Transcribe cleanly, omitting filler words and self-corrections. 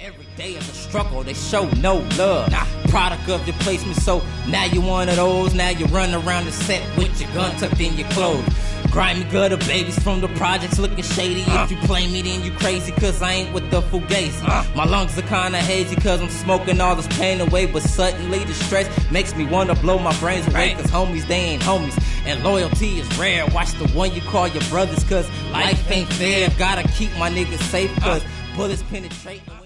Every day is a struggle, they show no love. Product of your placement, so now you one of those. Now you run around the set with your gun tucked in your clothes. Grimy gutter babies from the projects looking shady. If you play me, then you crazy, cause I ain't with the fugazi. My lungs are kinda hazy, cause I'm smoking all this pain away. But suddenly the stress makes me wanna blow my brains away. Cause homies, they ain't homies, and loyalty is rare. Watch the one you call your brothers, cause life ain't fair. Gotta keep my niggas safe, cause bullets penetrate.